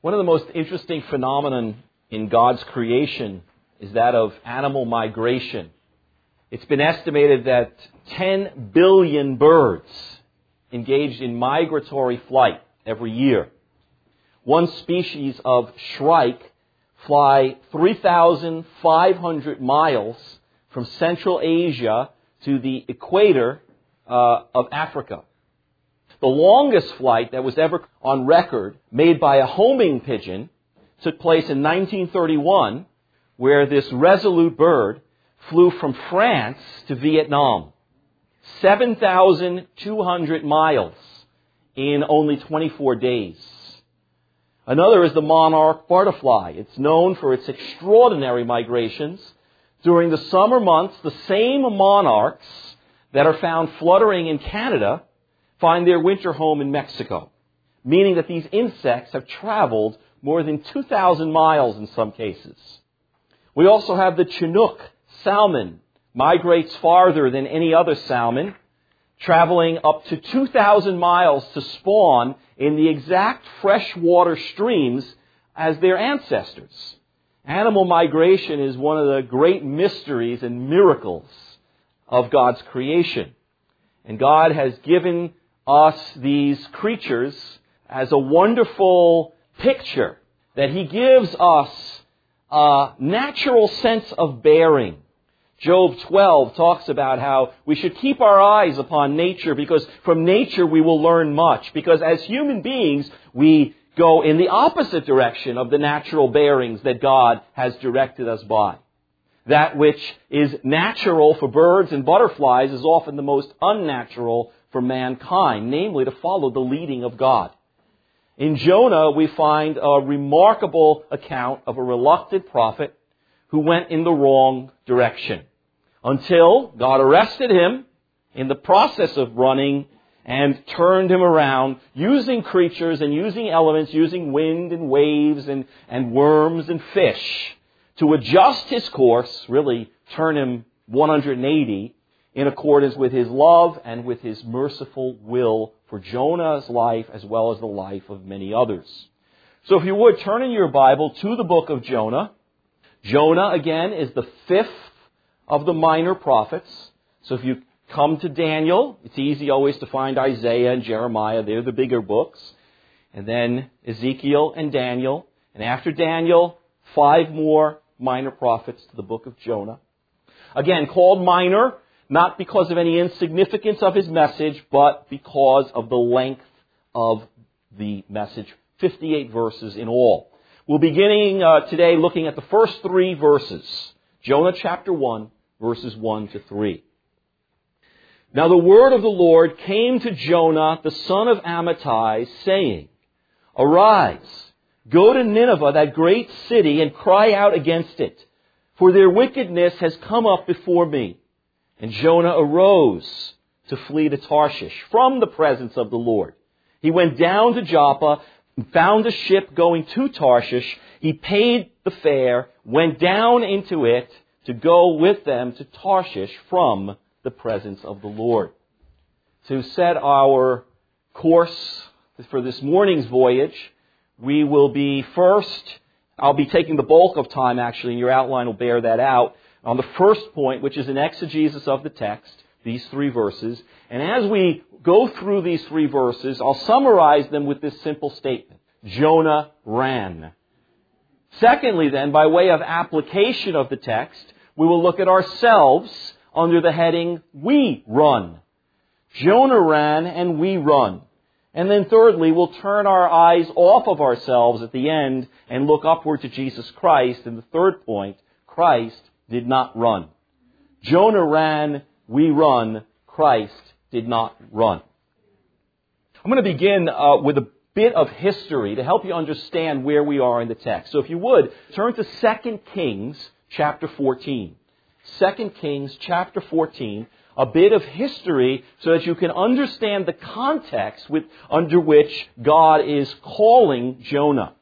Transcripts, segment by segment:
One of the most interesting phenomena in God's creation is that of animal migration. It's been estimated that 10 billion birds engaged in migratory flight every year. One species of shrike fly 3,500 miles from Central Asia to the equator of Africa. The longest flight that was ever on record, made by a homing pigeon, took place in 1931, where this resolute bird flew from France to Vietnam. 7,200 miles in only 24 days. Another is the monarch butterfly. It's known for its extraordinary migrations. During the summer months, the same monarchs that are found fluttering in Canada find their winter home in Mexico, meaning that these insects have traveled more than 2,000 miles in some cases. We also have the Chinook salmon, migrates farther than any other salmon, traveling up to 2,000 miles to spawn in the exact freshwater streams as their ancestors. Animal migration is one of the great mysteries and miracles of God's creation. And God has given us these creatures as a wonderful picture that He gives us a natural sense of bearing. Job 12 talks about how we should keep our eyes upon nature because from nature we will learn much. Because as human beings, we go in the opposite direction of the natural bearings that God has directed us by. That which is natural for birds and butterflies is often the most unnatural for mankind, namely to follow the leading of God. In Jonah, we find a remarkable account of a reluctant prophet who went in the wrong direction until God arrested him in the process of running and turned him around using creatures and using elements, using wind and waves and worms and fish to adjust his course, really turn him 180 in accordance with His love and with His merciful will for Jonah's life as well as the life of many others. So if you would, turn in your Bible to the book of Jonah. Jonah, again, is the fifth of the minor prophets. So if you come to Daniel, it's easy always to find Isaiah and Jeremiah. They're the bigger books. And then Ezekiel and Daniel. And after Daniel, 5 more minor prophets to the book of Jonah. Again, called minor, not because of any insignificance of his message, but because of the length of the message. 58 verses in all. We'll be beginning today looking at the first 3 verses. Jonah chapter 1, verses 1 to 3. Now the word of the Lord came to Jonah, the son of Amittai, saying, Arise, go to Nineveh, that great city, and cry out against it, for their wickedness has come up before me. And Jonah arose to flee to Tarshish from the presence of the Lord. He went down to Joppa, found a ship going to Tarshish. He paid the fare, went down into it to go with them to Tarshish from the presence of the Lord. To set our course for this morning's voyage, we will be first, I'll be taking the bulk of time actually, and your outline will bear that out, on the first point, which is an exegesis of the text, these 3 verses. And as we go through these 3 verses, I'll summarize them with this simple statement. Jonah ran. Secondly, then, by way of application of the text, we will look at ourselves under the heading, We Run. Jonah ran and we run. And then thirdly, we'll turn our eyes off of ourselves at the end and look upward to Jesus Christ. And the third point, Christ did not run. Jonah ran, we run, Christ did not run. I'm going to begin with a bit of history to help you understand where we are in the text. So if you would, turn to 2 Kings chapter 14. 2 Kings chapter 14, a bit of history so that you can understand the context under which God is calling Jonah.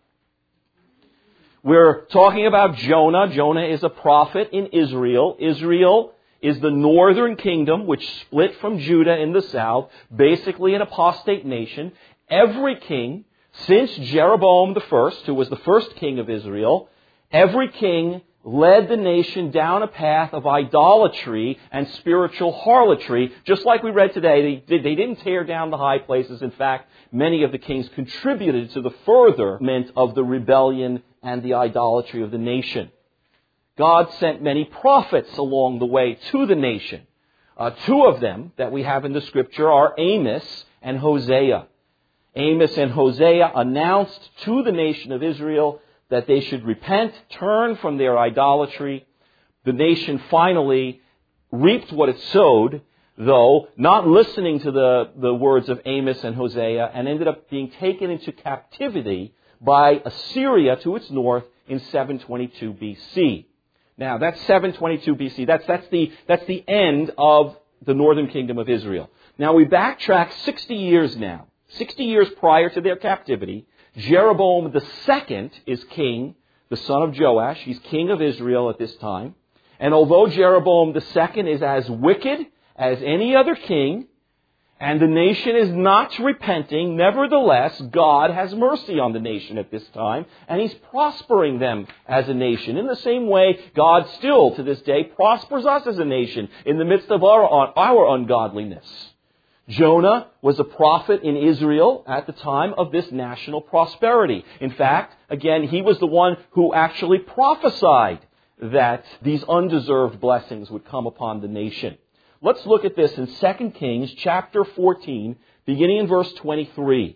We're talking about Jonah. Jonah is a prophet in Israel. Israel is the northern kingdom which split from Judah in the south, basically an apostate nation. Every king Since Jeroboam I, who was the first king of Israel, every king led the nation down a path of idolatry and spiritual harlotry, just like we read today. They didn't tear down the high places. In fact, many of the kings contributed to the furtherment of the rebellion and the idolatry of the nation. God sent many prophets along the way to the nation. Two of them that we have in the Scripture are Amos and Hosea. Amos and Hosea announced to the nation of Israel that they should repent, turn from their idolatry. The nation finally reaped what it sowed, though, not listening to the words of Amos and Hosea, and ended up being taken into captivity by Assyria to its north in 722 BC. Now, that's 722 BC. That's the end of the northern kingdom of Israel. Now, we backtrack 60 years now. 60 years prior to their captivity, Jeroboam II is king, the son of Joash. He's king of Israel at this time. And although Jeroboam II is as wicked as any other king, and the nation is not repenting, nevertheless, God has mercy on the nation at this time, and He's prospering them as a nation. In the same way, God still, to this day, prospers us as a nation in the midst of our ungodliness. Jonah was a prophet in Israel at the time of this national prosperity. In fact, again, he was the one who actually prophesied that these undeserved blessings would come upon the nation. Let's look at this in 2 Kings chapter 14, beginning in verse 23.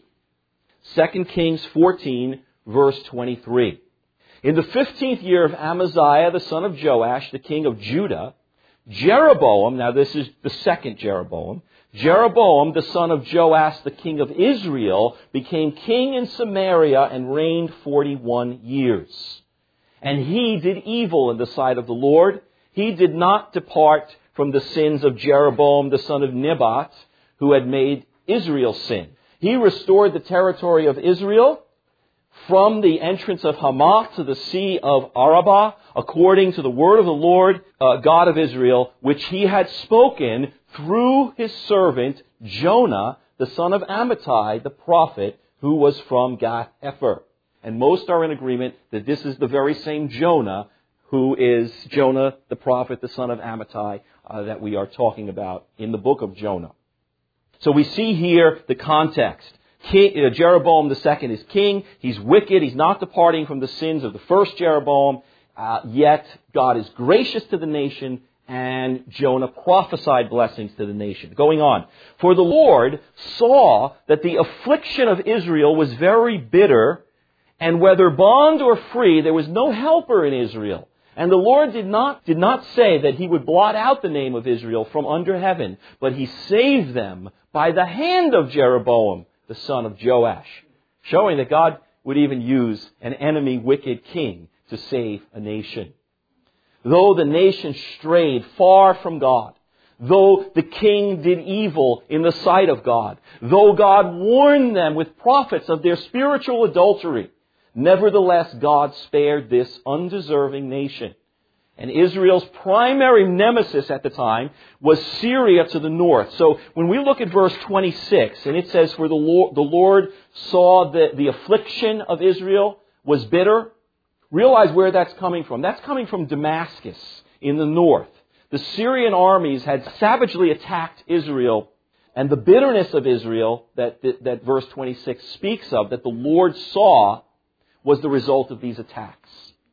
2 Kings 14, verse 23. In the 15th year of Amaziah, the son of Joash, the king of Judah, Jeroboam, now this is the second Jeroboam, Jeroboam, the son of Joash, the king of Israel, became king in Samaria and reigned 41 years. And he did evil in the sight of the Lord. He did not depart from the sins of Jeroboam, the son of Nebat, who had made Israel sin. He restored the territory of Israel from the entrance of Hamath to the sea of Arabah, according to the word of the Lord, God of Israel, which he had spoken through his servant Jonah, the son of Amittai, the prophet, who was from Gath-hepher. And most are in agreement that this is the very same Jonah who is Jonah, the prophet, the son of Amittai, that we are talking about in the book of Jonah. So we see here the context. Jeroboam II is king. He's wicked. He's not departing from the sins of the first Jeroboam. Yet God is gracious to the nation, and Jonah prophesied blessings to the nation. Going on. For the Lord saw that the affliction of Israel was very bitter, and whether bond or free, there was no helper in Israel. And the Lord did not say that He would blot out the name of Israel from under heaven, but He saved them by the hand of Jeroboam, the son of Joash, showing that God would even use an enemy wicked king to save a nation. Though the nation strayed far from God, though the king did evil in the sight of God, though God warned them with prophets of their spiritual adultery, nevertheless God spared this undeserving nation. And Israel's primary nemesis at the time was Syria to the north. So when we look at verse 26, and it says, for the Lord saw that the affliction of Israel was bitter, realize where that's coming from. That's coming from Damascus in the north. The Syrian armies had savagely attacked Israel, and the bitterness of Israel that verse 26 speaks of, that the Lord saw, was the result of these attacks.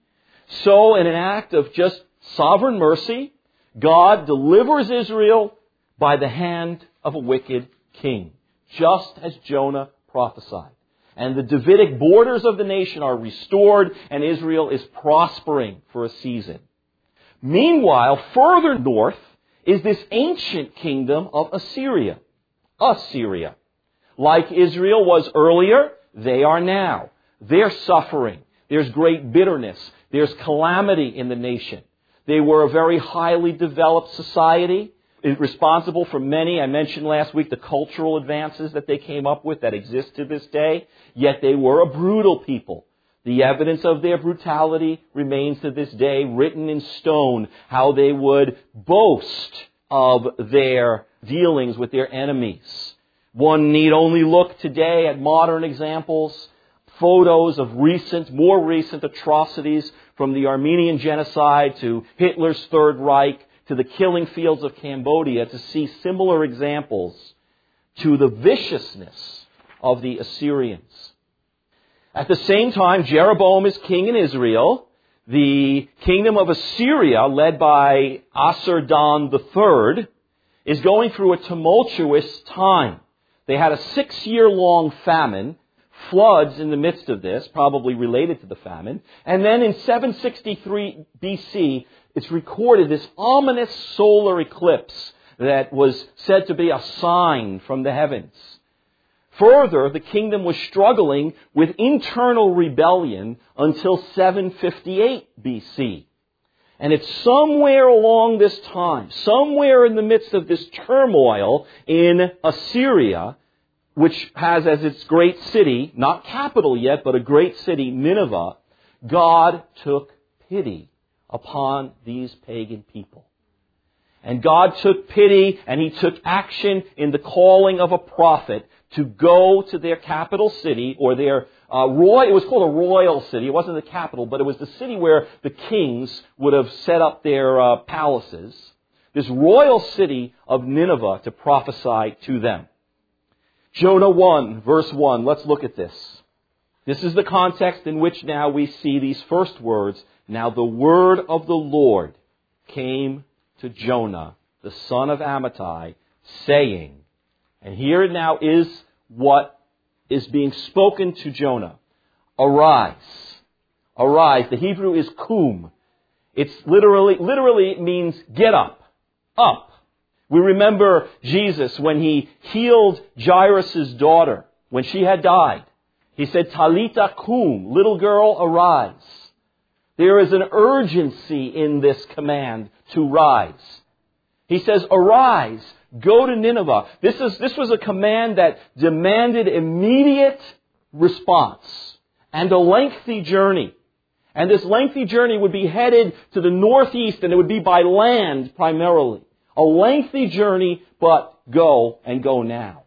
So, in an act of just sovereign mercy, God delivers Israel by the hand of a wicked king, just as Jonah prophesied. And the Davidic borders of the nation are restored, and Israel is prospering for a season. Meanwhile, further north is this ancient kingdom of Assyria. Assyria. Like Israel was earlier, they are now. They're suffering. There's great bitterness. There's calamity in the nation. They were a very highly developed society, responsible for many, I mentioned last week, the cultural advances that they came up with that exist to this day. Yet they were a brutal people. The evidence of their brutality remains to this day, written in stone, how they would boast of their dealings with their enemies. One need only look today at modern examples photos of more recent atrocities, from the Armenian genocide to Hitler's Third Reich to the killing fields of Cambodia, to see similar examples to the viciousness of the Assyrians. At the same time, Jeroboam is king in Israel. The kingdom of Assyria, led by Assur-dan III, is going through a tumultuous time. They had a 6-year-long famine, floods in the midst of this, probably related to the famine. And then in 763 BC, it's recorded this ominous solar eclipse that was said to be a sign from the heavens. Further, the kingdom was struggling with internal rebellion until 758 BC. And it's somewhere along this time, somewhere in the midst of this turmoil in Assyria, which has as its great city, not capital yet, but a great city, Nineveh, God took pity upon these pagan people. And God took pity and He took action in the calling of a prophet to go to their capital city, or their it was called a royal city. It wasn't the capital, but it was the city where the kings would have set up their palaces. This royal city of Nineveh, to prophesy to them. Jonah 1, verse 1. Let's look at this. This is the context in which now we see these first words. Now the word of the Lord came to Jonah, the son of Amittai, saying, and here now is what is being spoken to Jonah. Arise. Arise. The Hebrew is kum. It's literally it means get up. Up. We remember Jesus when He healed Jairus' daughter, when she had died. He said, Talita kum, little girl, arise. There is an urgency in this command to rise. He says, arise. Go to Nineveh. This was a command that demanded immediate response and a lengthy journey. And this lengthy journey would be headed to the northeast, and it would be by land primarily. A lengthy journey, but go, and go now.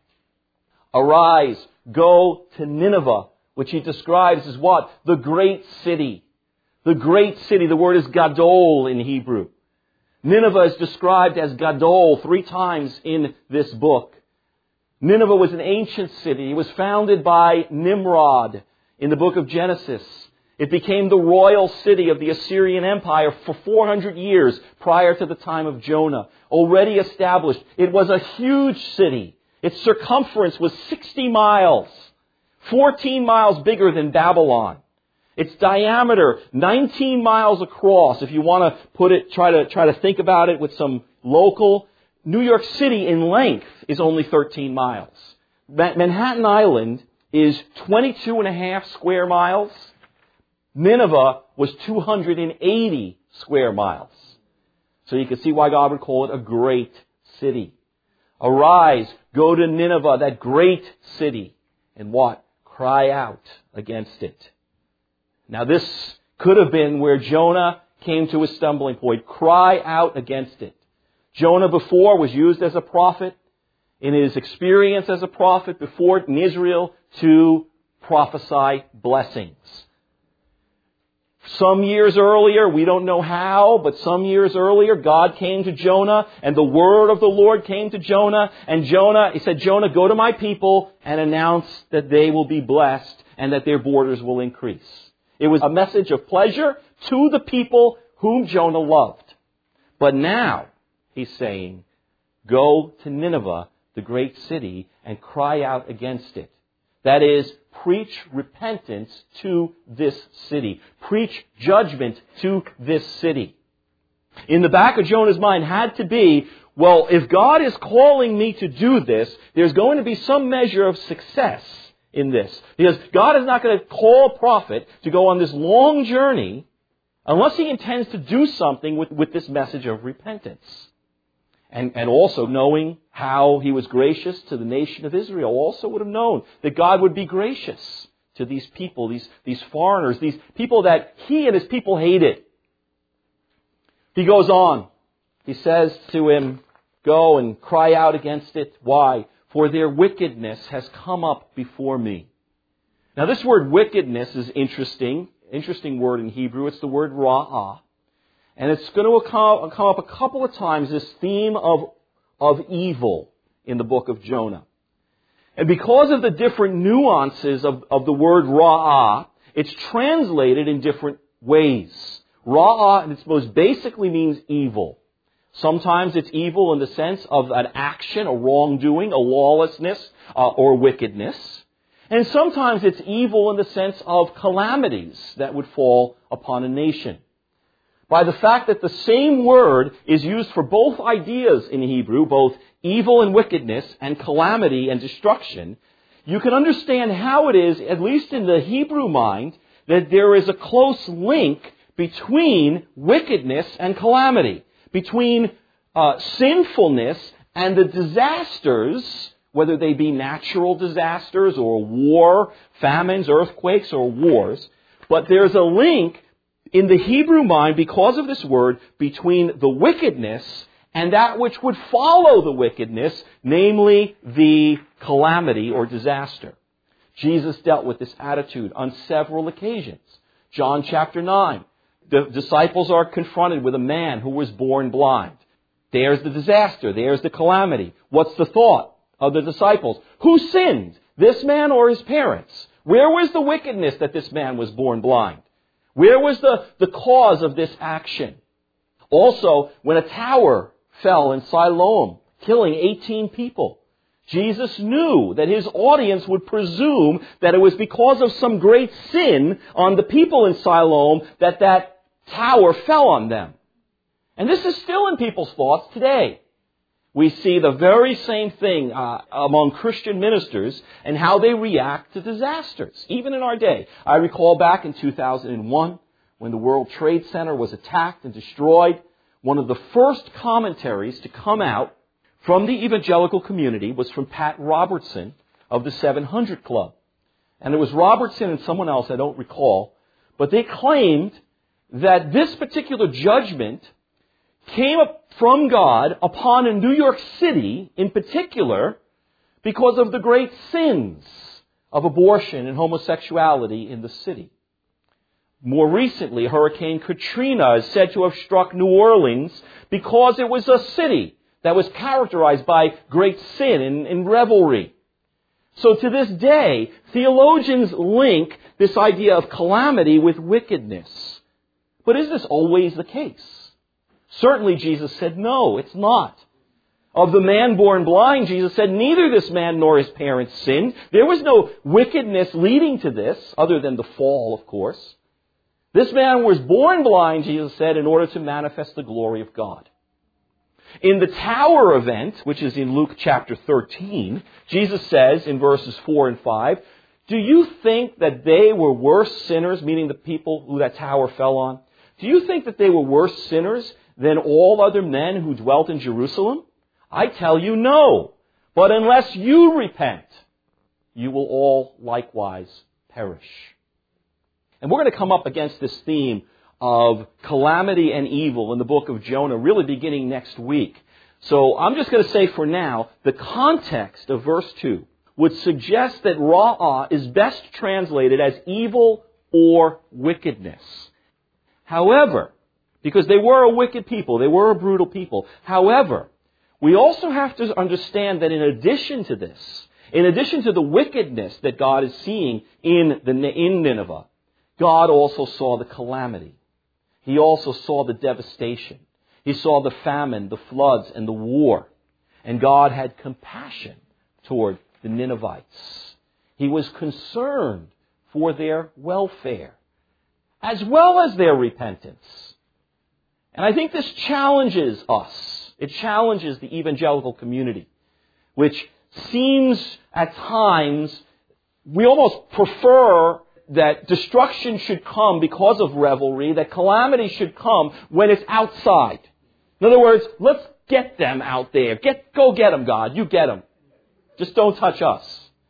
Arise, go to Nineveh, which He describes as what? The great city. The great city. The word is gadol in Hebrew. Nineveh is described as Gadol 3 times in this book. Nineveh was an ancient city. It was founded by Nimrod in the book of Genesis. It became the royal city of the Assyrian Empire for 400 years prior to the time of Jonah. Already established. It was a huge city. Its circumference was 60 miles, 14 miles bigger than Babylon. Its diameter, 19 miles across. If you want to try to think about it with some local, New York City in length is only 13 miles. Manhattan Island is 22.5 square miles. Nineveh was 280 square miles. So you can see why God would call it a great city. Arise, go to Nineveh, that great city, and what? Cry out against it. Now this could have been where Jonah came to a stumbling point. Cry out against it. Jonah before was used as a prophet in his experience as a prophet before in Israel to prophesy blessings. Some years earlier, we don't know how, but some years earlier, God came to Jonah and the word of the Lord came to Jonah. And He said, Jonah, go to my people and announce that they will be blessed and that their borders will increase. It was a message of pleasure to the people whom Jonah loved. But now, He's saying, go to Nineveh, the great city, and cry out against it. That is, preach repentance to this city. Preach judgment to this city. In the back of Jonah's mind had to be, well, if God is calling me to do this, there's going to be some measure of success in this. Because God is not going to call a prophet to go on this long journey unless He intends to do something with this message of repentance. And also knowing how He was gracious to the nation of Israel, also would have known that God would be gracious to these people, these foreigners, these people that He and His people hated. He goes on. He says to him, go and cry out against it. Why? For their wickedness has come up before me. Now this word wickedness is interesting word in Hebrew. It's the word ra'ah. And it's going to come up a couple of times, this theme of evil in the book of Jonah. And because of the different nuances of the word ra'ah, it's translated in different ways. Ra'ah, in its most basically means evil. Sometimes it's evil in the sense of an action, a wrongdoing, a lawlessness, or wickedness. And sometimes it's evil in the sense of calamities that would fall upon a nation. By the fact that the same word is used for both ideas in Hebrew, both evil and wickedness and calamity and destruction, you can understand how it is, at least in the Hebrew mind, that there is a close link between wickedness and calamity, between sinfulness and the disasters, whether they be natural disasters or war, famines, earthquakes, or wars. But there's a link in the Hebrew mind, because of this word, between the wickedness and that which would follow the wickedness, namely the calamity or disaster. Jesus dealt with this attitude on several occasions. John chapter 9, the disciples are confronted with a man who was born blind. There's the disaster. There's the calamity. What's the thought of the disciples? Who sinned, this man or his parents? Where was the wickedness that this man was born blind? Where was the cause of this action? Also, when a tower fell in Siloam, killing 18 people, Jesus knew that his audience would presume that it was because of some great sin on the people in Siloam that tower fell on them. And this is still in people's thoughts today. We see the very same thing among Christian ministers and how they react to disasters, even in our day. I recall back in 2001, when the World Trade Center was attacked and destroyed, one of the first commentaries to come out from the evangelical community was from Pat Robertson of the 700 Club. And it was Robertson and someone else, I don't recall, but they claimed that this particular judgment came up from God upon in New York City in particular because of the great sins of abortion and homosexuality in the city. More recently, Hurricane Katrina is said to have struck New Orleans because it was a city that was characterized by great sin and revelry. So to this day, theologians link this idea of calamity with wickedness. But is this always the case? Certainly Jesus said, no, it's not. Of the man born blind, Jesus said, neither this man nor his parents sinned. There was no wickedness leading to this, other than the fall, of course. This man was born blind, Jesus said, in order to manifest the glory of God. In the tower event, which is in Luke chapter 13, Jesus says in verses 4 and 5, do you think that they were worse sinners, meaning the people who that tower fell on? Do you think that they were worse sinners than all other men who dwelt in Jerusalem? I tell you, no. But unless you repent, you will all likewise perish. And we're going to come up against this theme of calamity and evil in the book of Jonah, really beginning next week. So I'm just going to say for now, the context of verse 2 would suggest that ra'ah is best translated as evil or wickedness. However, because they were a wicked people, they were a brutal people. However, we also have to understand that in addition to this, in addition to the wickedness that God is seeing in Nineveh, God also saw the calamity. He also saw the devastation. He saw the famine, the floods, and the war. And God had compassion toward the Ninevites. He was concerned for their welfare, as well as their repentance. And I think this challenges us. It challenges the evangelical community, which seems at times, we almost prefer that destruction should come because of revelry, that calamity should come when it's outside. In other words, let's get them out there. Go get them, God. You get them. Just don't touch us.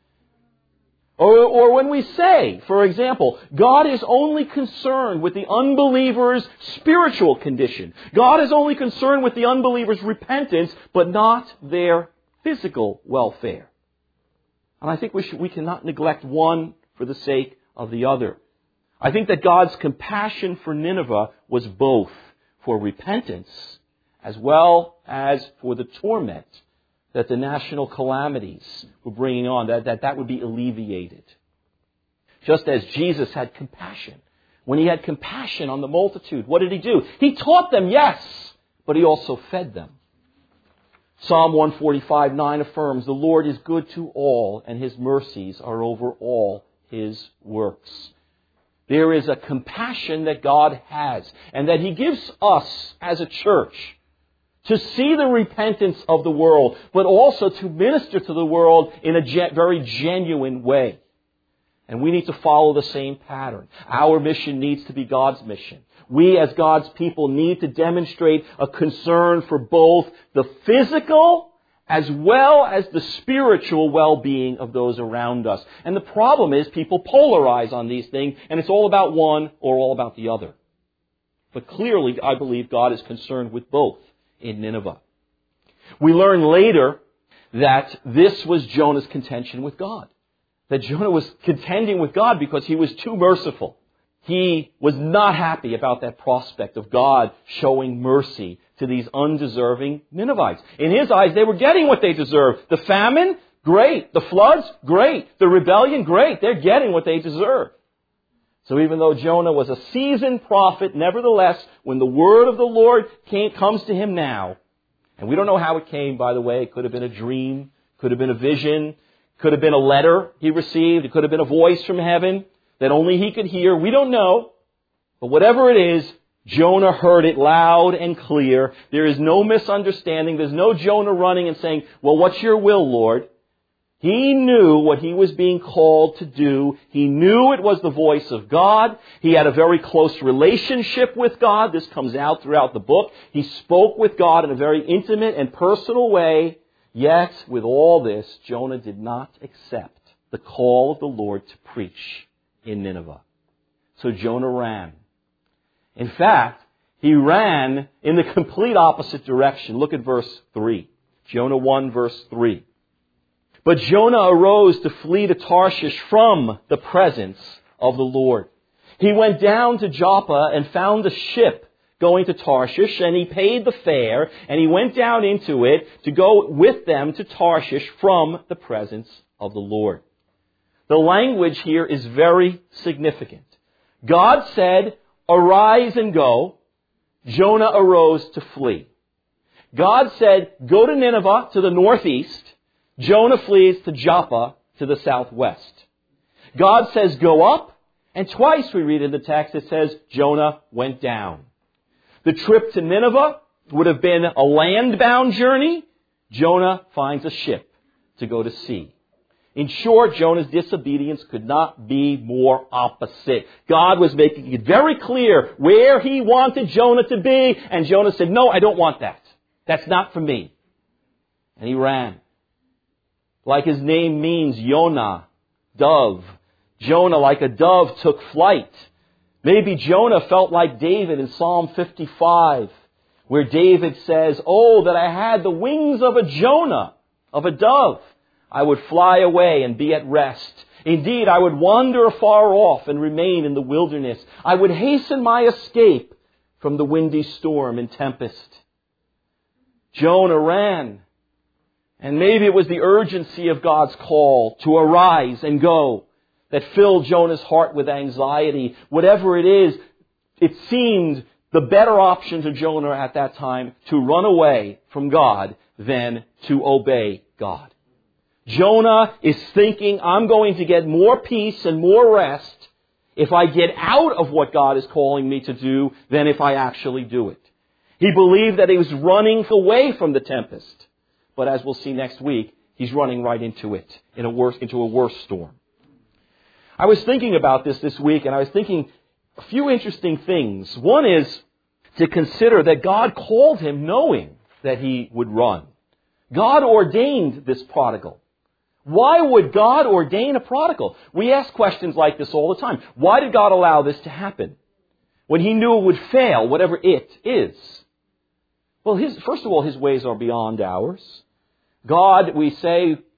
Or when we say, for example, God is only concerned with the unbeliever's spiritual condition. God is only concerned with the unbeliever's repentance, but not their physical welfare. And I think we cannot neglect one for the sake of the other. I think that God's compassion for Nineveh was both for repentance as well as for the torment that the national calamities were bringing on, that would be alleviated. Just as Jesus had compassion. When he had compassion on the multitude, what did he do? He taught them, yes, but he also fed them. Psalm 145:9 affirms, "The Lord is good to all, and his mercies are over all his works." There is a compassion that God has, and that he gives us as a church to see the repentance of the world, but also to minister to the world in a very genuine way. And we need to follow the same pattern. Our mission needs to be God's mission. We as God's people need to demonstrate a concern for both the physical as well as the spiritual well-being of those around us. And the problem is people polarize on these things, and it's all about one or all about the other. But clearly, I believe God is concerned with both in Nineveh. We learn later that this was Jonah's contention with God. That Jonah was contending with God because he was too merciful. He was not happy about that prospect of God showing mercy to these undeserving Ninevites. In his eyes, they were getting what they deserved. The famine, great. The floods, great. The rebellion, great. They're getting what they deserve. So even though Jonah was a seasoned prophet, nevertheless, when the word of the Lord comes to him now, and we don't know how it came, by the way, it could have been a dream, could have been a vision, could have been a letter he received, it could have been a voice from heaven that only he could hear. We don't know. But whatever it is, Jonah heard it loud and clear. There is no misunderstanding. There's no Jonah running and saying, "Well, what's your will, Lord?" He knew what he was being called to do. He knew it was the voice of God. He had a very close relationship with God. This comes out throughout the book. He spoke with God in a very intimate and personal way. Yet, with all this, Jonah did not accept the call of the Lord to preach in Nineveh. So Jonah ran. In fact, he ran in the complete opposite direction. Look at verse 3. Jonah 1, verse 3. But Jonah arose to flee to Tarshish from the presence of the Lord. He went down to Joppa and found a ship going to Tarshish, and he paid the fare, and he went down into it to go with them to Tarshish from the presence of the Lord. The language here is very significant. God said, "Arise and go." Jonah arose to flee. God said, "Go to Nineveh to the northeast." Jonah flees to Joppa to the southwest. God says, "Go up." And twice we read in the text it says, Jonah went down. The trip to Nineveh would have been a land-bound journey. Jonah finds a ship to go to sea. In short, Jonah's disobedience could not be more opposite. God was making it very clear where he wanted Jonah to be, and Jonah said, "No, I don't want that. That's not for me." And he ran. Like his name means, Yonah, dove. Jonah, like a dove, took flight. Maybe Jonah felt like David in Psalm 55, where David says, "Oh, that I had the wings of a Jonah, of a dove. I would fly away and be at rest. Indeed, I would wander afar off and remain in the wilderness. I would hasten my escape from the windy storm and tempest." Jonah ran. And maybe it was the urgency of God's call to arise and go that filled Jonah's heart with anxiety. Whatever it is, it seemed the better option to Jonah at that time to run away from God than to obey God. Jonah is thinking, "I'm going to get more peace and more rest if I get out of what God is calling me to do than if I actually do it." He believed that he was running away from the tempest. But as we'll see next week, he's running right into it, into a worse storm. I was thinking about this week, and I was thinking a few interesting things. One is to consider that God called him knowing that he would run. God ordained this prodigal. Why would God ordain a prodigal? We ask questions like this all the time. Why did God allow this to happen? When he knew it would fail, whatever it is. Well, first of all, his ways are beyond ours. God, we say,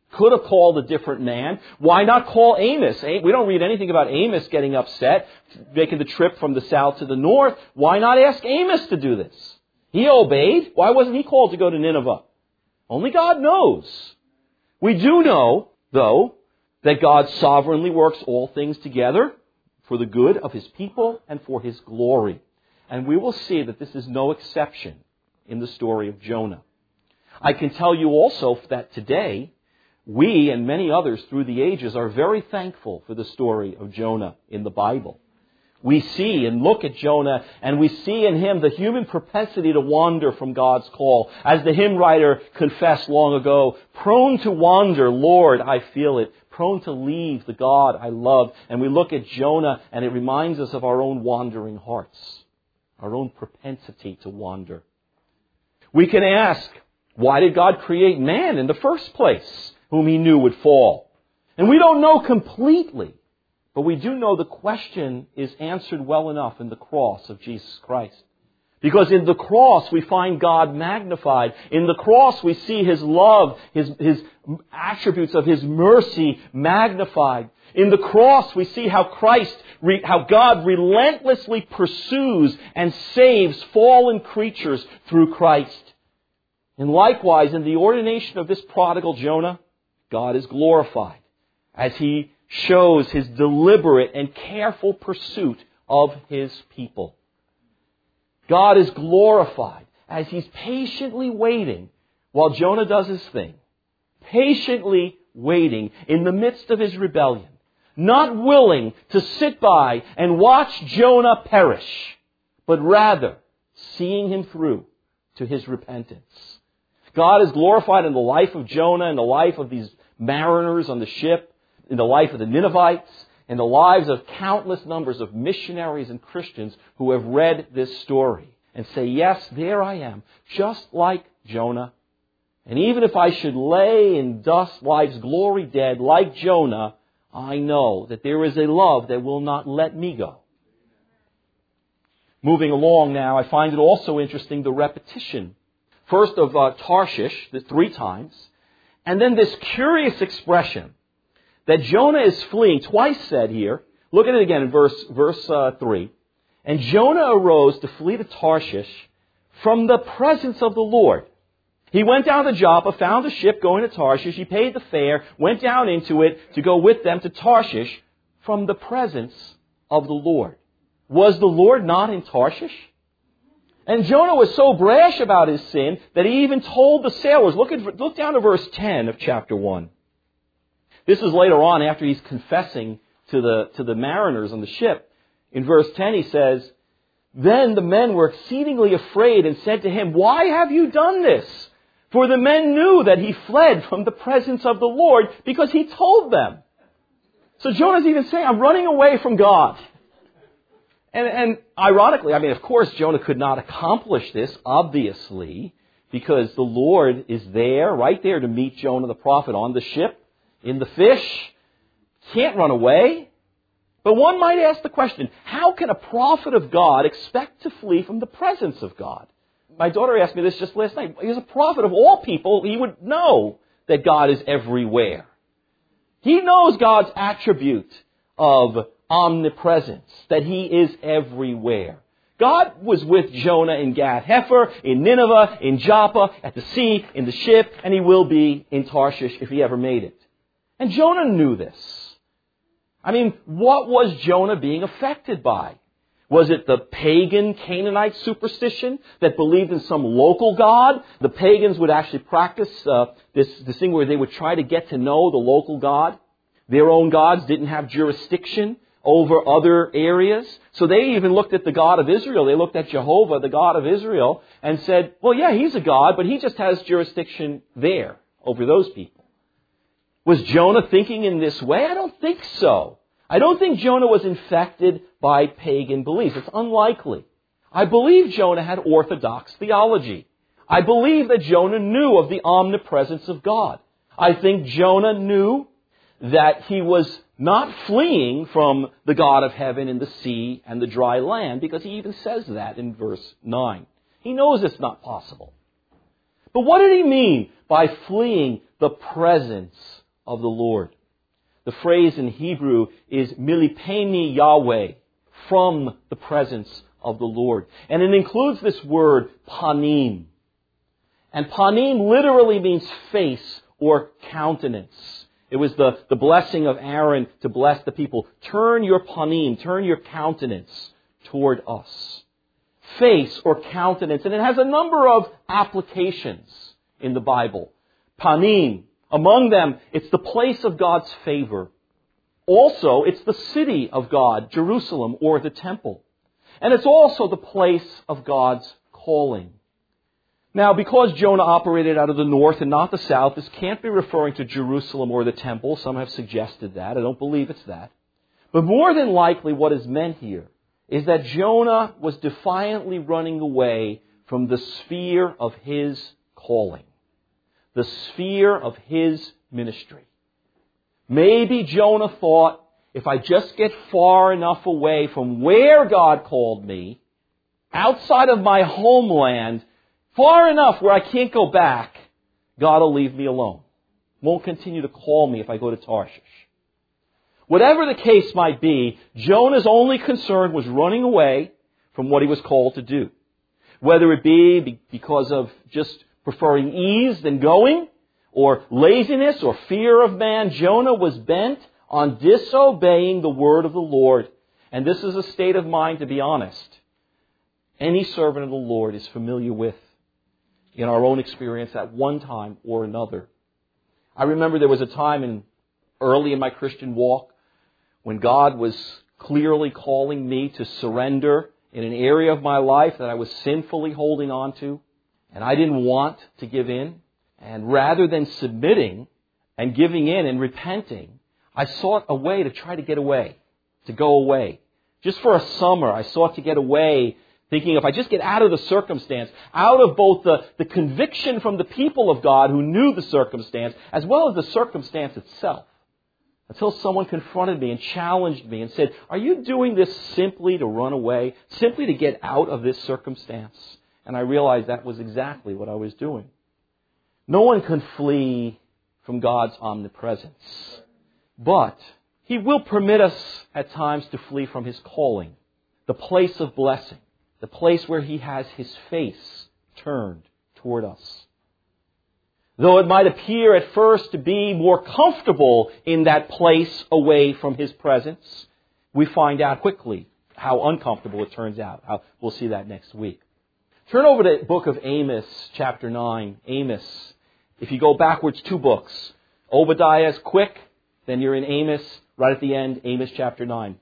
Could have called a different man. Why not call Amos? We don't read anything about Amos getting upset, making the trip from the south to the north. Why not ask Amos to do this? He obeyed. Why wasn't he called to go to Nineveh? Only God knows. We do know, though, that God sovereignly works all things together for the good of His people and for His glory. And we will see that this is no exception in the story of Jonah. I can tell you also that today, we and many others through the ages are very thankful for the story of Jonah in the Bible. We see and look at Jonah, and we see in him the human propensity to wander from God's call. As the hymn writer confessed long ago, prone to wander, Lord, I feel it. Prone to leave the God I love. And we look at Jonah, and it reminds us of our own wandering hearts, our own propensity to wander. We can ask, why did God create man in the first place, whom He knew would fall? And we don't know completely. But we do know the question is answered well enough in the cross of Jesus Christ. Because in the cross we find God magnified. In the cross we see His love, His attributes of His mercy magnified. In the cross we see how how God relentlessly pursues and saves fallen creatures through Christ. And likewise, in the ordination of this prodigal Jonah, God is glorified as He shows His deliberate and careful pursuit of His people. God is glorified as He's patiently waiting while Jonah does his thing. Patiently waiting in the midst of his rebellion. Not willing to sit by and watch Jonah perish, but rather seeing him through to his repentance. God is glorified in the life of Jonah, in the life of these mariners on the ship, in the life of the Ninevites, in the lives of countless numbers of missionaries and Christians who have read this story and say, yes, there I am, just like Jonah. And even if I should lay in dust, life's glory dead, like Jonah, I know that there is a love that will not let me go. Moving along now, I find it also interesting the repetition. First of Tarshish, the 3 times, and then this curious expression that Jonah is fleeing, twice said here. Look at it again in verse 3. And Jonah arose to flee to Tarshish from the presence of the Lord. He went down to Joppa, found a ship going to Tarshish. He paid the fare, went down into it to go with them to Tarshish from the presence of the Lord. Was the Lord not in Tarshish? And Jonah was so brash about his sin that he even told the sailors. Look down to verse 10 of chapter 1. This is later on after he's confessing to the mariners on the ship. In verse 10 he says, Then the men were exceedingly afraid and said to him, Why have you done this? For the men knew that he fled from the presence of the Lord because he told them. So Jonah's even saying, I'm running away from God. And ironically, of course, Jonah could not accomplish this, obviously, because the Lord is there, right there to meet Jonah the prophet on the ship, in the fish. Can't run away. But one might ask the question, how can a prophet of God expect to flee from the presence of God? My daughter asked me this just last night. He's a prophet of all people. He would know that God is everywhere. He knows God's attribute of omnipresence, that He is everywhere. God was with Jonah in Gath-Hepher, in Nineveh, in Joppa, at the sea, in the ship, and He will be in Tarshish if He ever made it. And Jonah knew this. What was Jonah being affected by? Was it the pagan Canaanite superstition that believed in some local god? The pagans would actually practice this thing where they would try to get to know the local god. Their own gods didn't have jurisdiction over other areas. So they even looked at the God of Israel. They looked at Jehovah, the God of Israel, and said, well, yeah, He's a God, but He just has jurisdiction there over those people. Was Jonah thinking in this way? I don't think so. I don't think Jonah was infected by pagan beliefs. It's unlikely. I believe Jonah had orthodox theology. I believe that Jonah knew of the omnipresence of God. I think Jonah knew that he was not fleeing from the God of heaven and the sea and the dry land, because he even says that in verse 9. He knows it's not possible. But what did he mean by fleeing the presence of the Lord? The phrase in Hebrew is milipeni Yahweh, from the presence of the Lord. And it includes this word panim. And panim literally means face or countenance. It was the blessing of Aaron to bless the people. Turn your panim, turn your countenance toward us. Face or countenance. And it has a number of applications in the Bible. Panim. Among them, it's the place of God's favor. Also, it's the city of God, Jerusalem, or the temple. And it's also the place of God's calling. Now, because Jonah operated out of the north and not the south, this can't be referring to Jerusalem or the temple. Some have suggested that. I don't believe it's that. But more than likely, what is meant here is that Jonah was defiantly running away from the sphere of his calling, the sphere of his ministry. Maybe Jonah thought, if I just get far enough away from where God called me, outside of my homeland, far enough where I can't go back, God will leave me alone. Won't continue to call me if I go to Tarshish. Whatever the case might be, Jonah's only concern was running away from what he was called to do. Whether it be because of just preferring ease than going, or laziness, or fear of man, Jonah was bent on disobeying the word of the Lord. And this is a state of mind, to be honest, any servant of the Lord is familiar with in our own experience at one time or another. I remember there was a time early in my Christian walk when God was clearly calling me to surrender in an area of my life that I was sinfully holding on to, and I didn't want to give in. And rather than submitting and giving in and repenting, I sought a way to try to get away, to go away. Just for a summer, I sought to get away, thinking if I just get out of the circumstance, out of both the conviction from the people of God who knew the circumstance, as well as the circumstance itself, until someone confronted me and challenged me and said, are you doing this simply to run away, simply to get out of this circumstance? And I realized that was exactly what I was doing. No one can flee from God's omnipresence. But He will permit us at times to flee from His calling, the place of blessing, the place where He has His face turned toward us. Though it might appear at first to be more comfortable in that place away from His presence, we find out quickly how uncomfortable it turns out. We'll see that next week. Turn over to the book of Amos, chapter 9. Amos. If you go backwards 2 books, Obadiah is quick, then you're in Amos, right at the end, Amos chapter 9.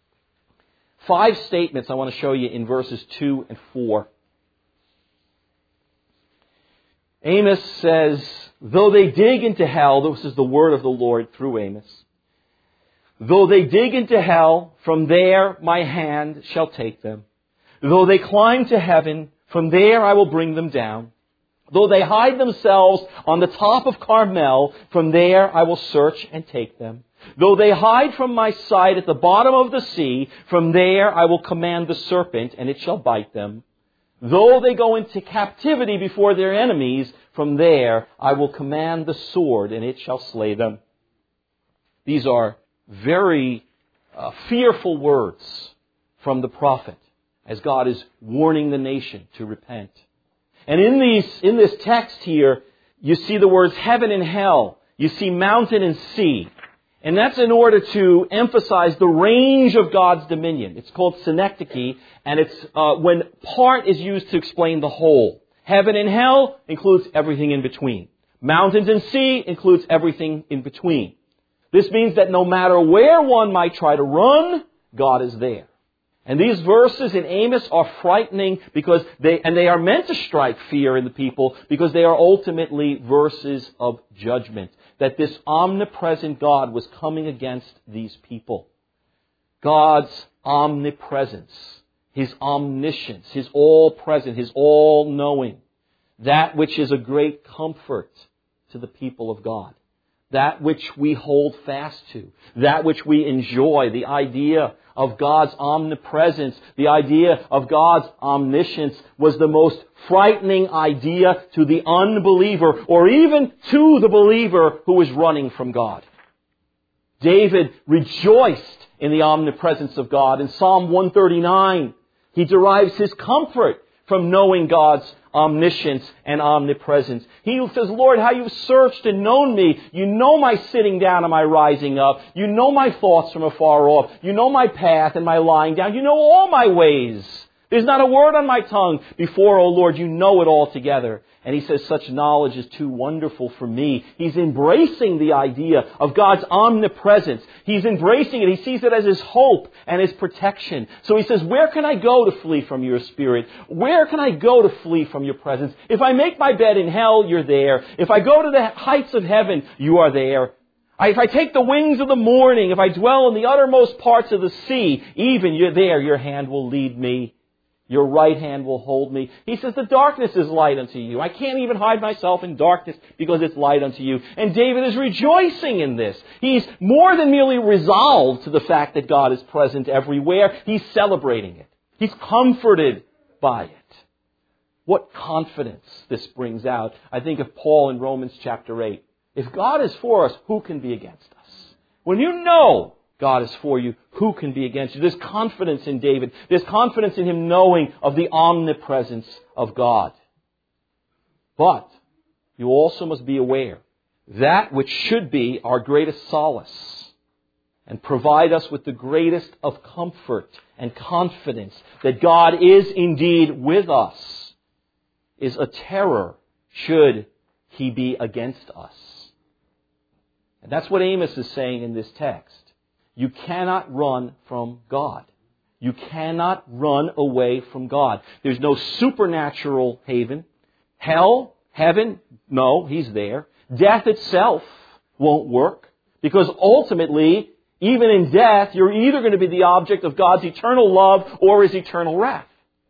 5 statements I want to show you in verses 2 and 4. Amos says, though they dig into hell, this is the word of the Lord through Amos, though they dig into hell, from there my hand shall take them. Though they climb to heaven, from there I will bring them down. Though they hide themselves on the top of Carmel, from there I will search and take them. Though they hide from my sight at the bottom of the sea, from there I will command the serpent, and it shall bite them. Though they go into captivity before their enemies, from there I will command the sword, and it shall slay them. These are very fearful words from the prophet, as God is warning the nation to repent. And in this text here, you see the words heaven and hell. You see mountain and sea. And that's in order to emphasize the range of God's dominion. It's called synecdoche, and it's when part is used to explain the whole. Heaven and hell includes everything in between. Mountains and sea includes everything in between. This means that no matter where one might try to run, God is there. And these verses in Amos are frightening because they are meant to strike fear in the people because they are ultimately verses of judgment. That this omnipresent God was coming against these people. God's omnipresence, His omniscience, His all-present, His all-knowing. That which is a great comfort to the people of God. that which we hold fast to, that which we enjoy, the idea of God's omnipresence, the idea of God's omniscience was the most frightening idea to the unbeliever or even to the believer who is running from God. David rejoiced in the omnipresence of God. In Psalm 139, he derives his comfort from knowing God's omniscience and omnipresence. He says, Lord, how you've searched and known me. You know my sitting down and my rising up. You know my thoughts from afar off. You know my path and my lying down. You know all my ways. There's not a word on my tongue before, O Lord, you know it all together. And he says, such knowledge is too wonderful for me. He's embracing the idea of God's omnipresence. He's embracing it. He sees it as his hope and his protection. So he says, where can I go to flee from your spirit? Where can I go to flee from your presence? If I make my bed in hell, you're there. If I go to the heights of heaven, you are there. If I take the wings of the morning, if I dwell in the uttermost parts of the sea, even you're there, your hand will lead me. Your right hand will hold me. He says, the darkness is light unto you. I can't even hide myself in darkness because it's light unto you. And David is rejoicing in this. He's more than merely resolved to the fact that God is present everywhere. He's celebrating it. He's comforted by it. What confidence this brings out. I think of Paul in Romans chapter 8. If God is for us, who can be against us? When you know God is for you, who can be against you? There's confidence in David. There's confidence in him knowing of the omnipresence of God. But you also must be aware that which should be our greatest solace and provide us with the greatest of comfort and confidence that God is indeed with us is a terror should he be against us. And that's what Amos is saying in this text. You cannot run from God. You cannot run away from God. There's no supernatural haven. Hell, heaven, no, he's there. Death itself won't work because ultimately, even in death, you're either going to be the object of God's eternal love or his eternal wrath.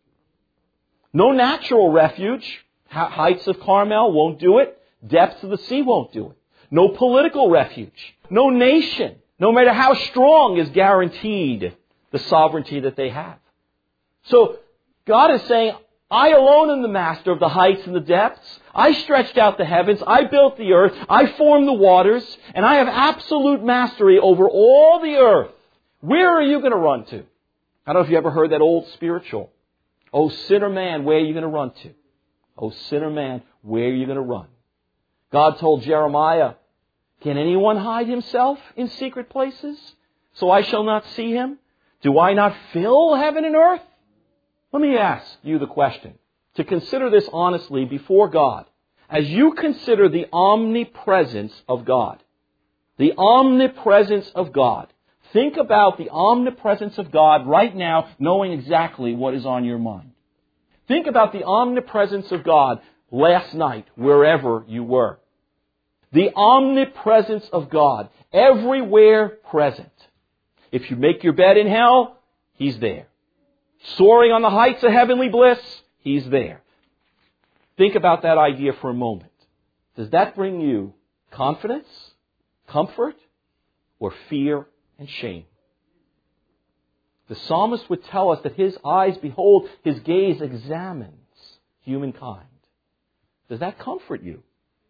No natural refuge. Heights of Carmel won't do it. Depths of the sea won't do it. No political refuge. No nation, no matter how strong, is guaranteed the sovereignty that they have. So God is saying, I alone am the master of the heights and the depths. I stretched out the heavens. I built the earth. I formed the waters. And I have absolute mastery over all the earth. Where are you going to run to? I don't know if you ever heard that old spiritual. Oh, sinner man, where are you going to run to? Oh, sinner man, where are you going to run? God told Jeremiah, can anyone hide himself in secret places so I shall not see him? Do I not fill heaven and earth? Let me ask you the question, to consider this honestly before God. As you consider the omnipresence of God, the omnipresence of God, think about the omnipresence of God right now, knowing exactly what is on your mind. Think about the omnipresence of God last night, wherever you were. The omnipresence of God, everywhere present. If you make your bed in hell, he's there. Soaring on the heights of heavenly bliss, he's there. Think about that idea for a moment. Does that bring you confidence, comfort, or fear and shame? The psalmist would tell us that his eyes behold, his gaze examines humankind. Does that comfort you?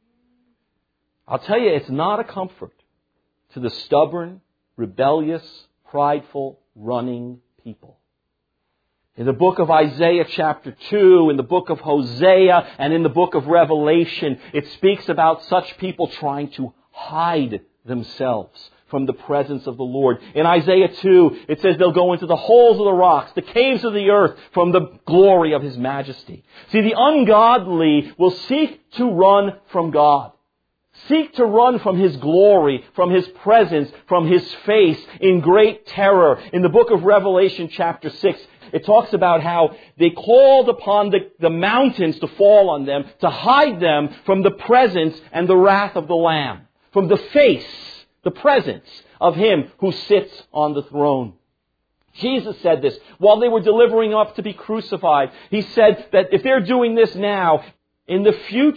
I'll tell you, it's not a comfort to the stubborn, rebellious, prideful, running people. In the book of Isaiah chapter 2, in the book of Hosea, and in the book of Revelation, it speaks about such people trying to hide themselves from the presence of the Lord. In Isaiah 2, it says they'll go into the holes of the rocks, the caves of the earth, from the glory of his majesty. See, the ungodly will seek to run from God. Seek to run from his glory, from his presence, from his face in great terror. In the book of Revelation chapter 6, it talks about how they called upon the mountains to fall on them, to hide them from the presence and the wrath of the Lamb, from the face, the presence of him who sits on the throne. Jesus said this while they were delivering up to be crucified. He said that if they're doing this now, in the future,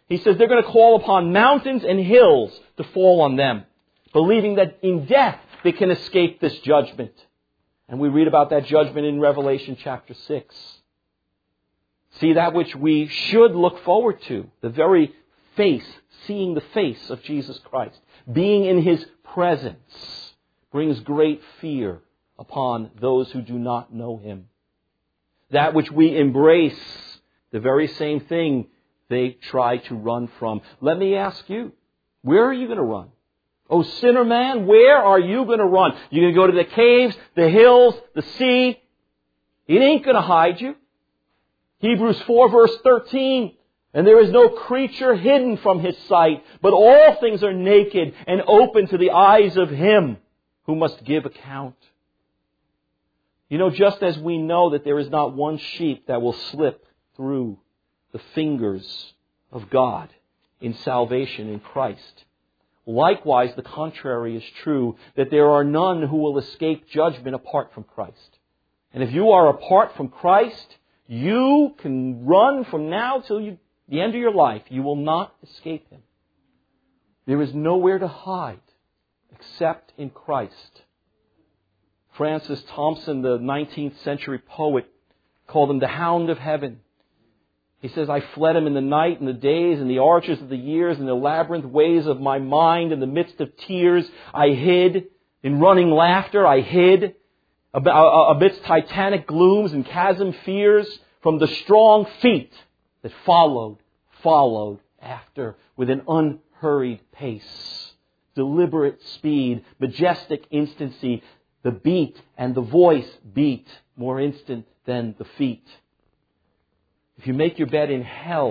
He says they're going to call upon mountains and hills to fall on them, believing that in death they can escape this judgment. And we read about that judgment in Revelation chapter 6. See, that which we should look forward to, the very face, seeing the face of Jesus Christ, being in His presence, brings great fear upon those who do not know Him. That which we embrace, the very same thing they try to run from. Let me ask you, where are you going to run? Oh, sinner man, where are you going to run? You going to go to the caves, the hills, the sea? It ain't going to hide you. Hebrews 4 verse 13, and there is no creature hidden from His sight, but all things are naked and open to the eyes of Him who must give account. You know, just as we know that there is not one sheep that will slip through the fingers of God in salvation in Christ, likewise the contrary is true, that there are none who will escape judgment apart from Christ. And if you are apart from Christ, you can run from now till the end of your life. You will not escape Him. There is nowhere to hide except in Christ. Francis Thompson, the 19th century poet, called Him the Hound of Heaven. He says, I fled Him in the night and the days and the arches of the years and the labyrinth ways of my mind. In the midst of tears, I hid. In running laughter, I hid. Amidst titanic glooms and chasm fears, from the strong feet that followed after with an unhurried pace, deliberate speed, majestic instancy. The beat and the voice beat more instant than the feet. If you make your bed in hell,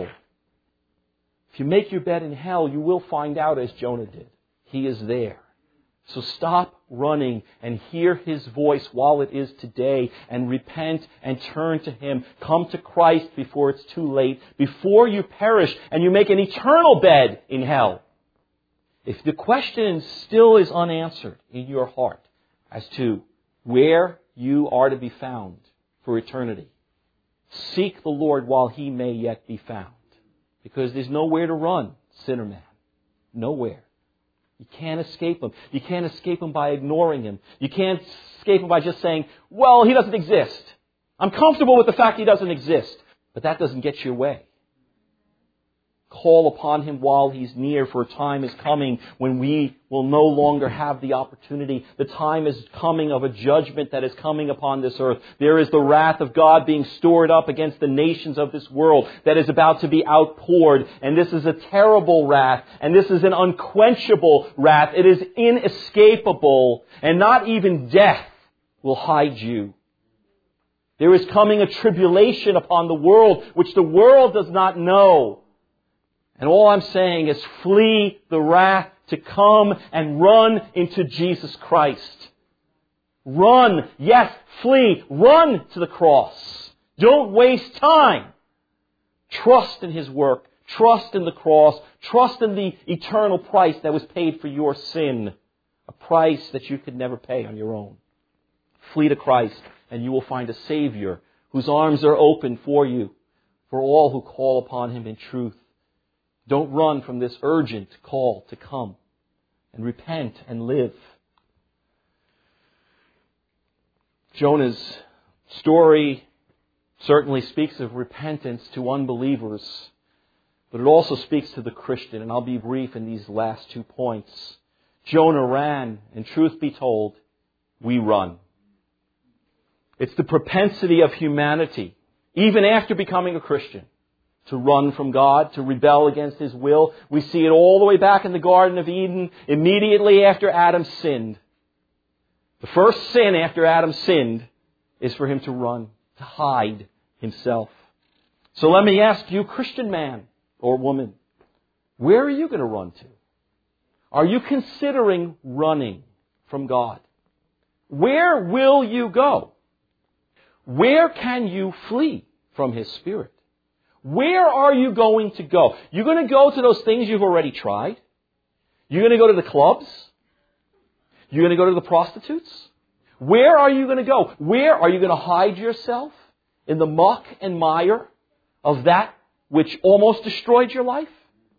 you will find out as Jonah did. He is there. So stop running and hear His voice while it is today and repent and turn to Him. Come to Christ before it's too late, before you perish and you make an eternal bed in hell. If the question still is unanswered in your heart as to where you are to be found for eternity, seek the Lord while He may yet be found. Because there's nowhere to run, sinner man. Nowhere. You can't escape Him. You can't escape Him by ignoring Him. You can't escape Him by just saying, well, He doesn't exist. I'm comfortable with the fact He doesn't exist. But that doesn't get you away. Call upon Him while He's near, for a time is coming when we will no longer have the opportunity. The time is coming of a judgment that is coming upon this earth. There is the wrath of God being stored up against the nations of this world that is about to be outpoured. And this is a terrible wrath. And this is an unquenchable wrath. It is inescapable. And not even death will hide you. There is coming a tribulation upon the world which the world does not know. And all I'm saying is flee the wrath to come and run into Jesus Christ. Run. Yes, flee. Run to the cross. Don't waste time. Trust in His work. Trust in the cross. Trust in the eternal price that was paid for your sin. A price that you could never pay on your own. Flee to Christ and you will find a Savior whose arms are open for you, for all who call upon Him in truth. Don't run from this urgent call to come and repent and live. Jonah's story certainly speaks of repentance to unbelievers, but it also speaks to the Christian, and I'll be brief in these last 2 points. Jonah ran, and truth be told, we run. It's the propensity of humanity, even after becoming a Christian, to run from God, to rebel against His will. We see it all the way back in the Garden of Eden, immediately after Adam sinned. The first sin after Adam sinned is for him to run, to hide himself. So let me ask you, Christian man or woman, where are you going to run to? Are you considering running from God? Where will you go? Where can you flee from His Spirit? Where are you going to go? You're going to go to those things you've already tried? You're going to go to the clubs? You're going to go to the prostitutes? Where are you going to go? Where are you going to hide yourself? In the muck and mire of that which almost destroyed your life?